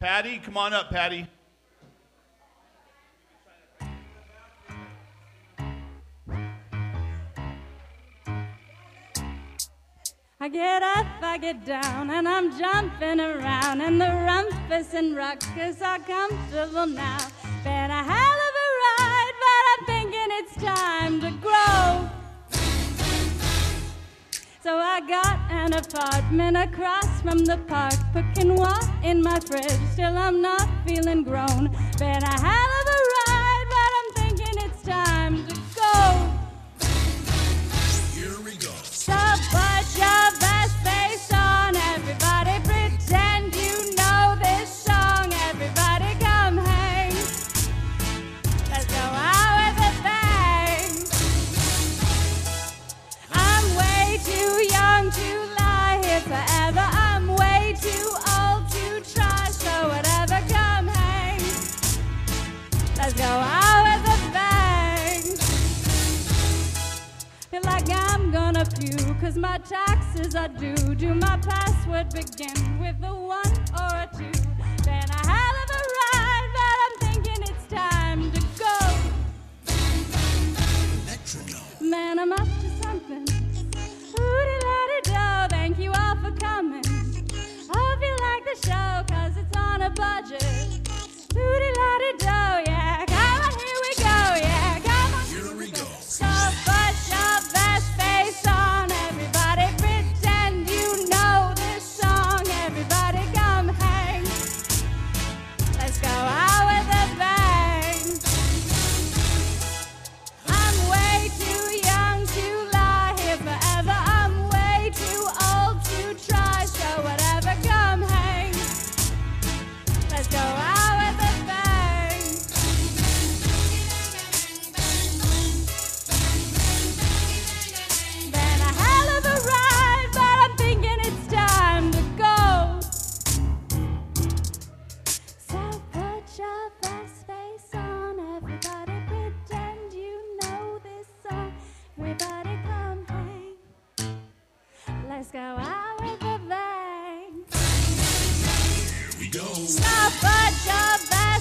Patty, come on up, Patty. I get up, I get down, and I'm jumping around, and the rumpus and ruckus are comfortable now. Been a hell of a ride, but I'm thinking it's time to grow. So I got an apartment across from the park, put quinoa in my fridge, still I'm not feeling grown. Been a hell of a ride, but I'm thinking it's time to go. Here we go. So put your best face on, everybody pretend you know this song. Everybody come hang, let's go out with a bang. I'm way too young to lie here forever. I'm way too old to try, so whatever, come hang, let's go out with a bang. Feel like I'm gonna puke, 'cause my taxes are due. Do my password begin with a 1 or a 2? Been a hell of a ride, but I'm thinking it's time to go. Metronome. Man, I'm up to something. Ooh-dee-la-dee-do, thank you all for coming. Hope you like the show, 'cause it's on a budget. Ooh-dee-la-dee-do, yeah, come on, here we go, yeah, come on. Here we go. So put your best face on, everybody pretend you know this song. Everybody come hang, let's go out with a bang. I'm way too young to lie here forever. I'm way too old to try, so whatever, come hang, let's go out with a bang. Been a hell of a ride, but I'm thinking it's time to go. So put your best face on, everybody pretend you know this song. Everybody come hang, let's go out with a bang. Here we go. So put your best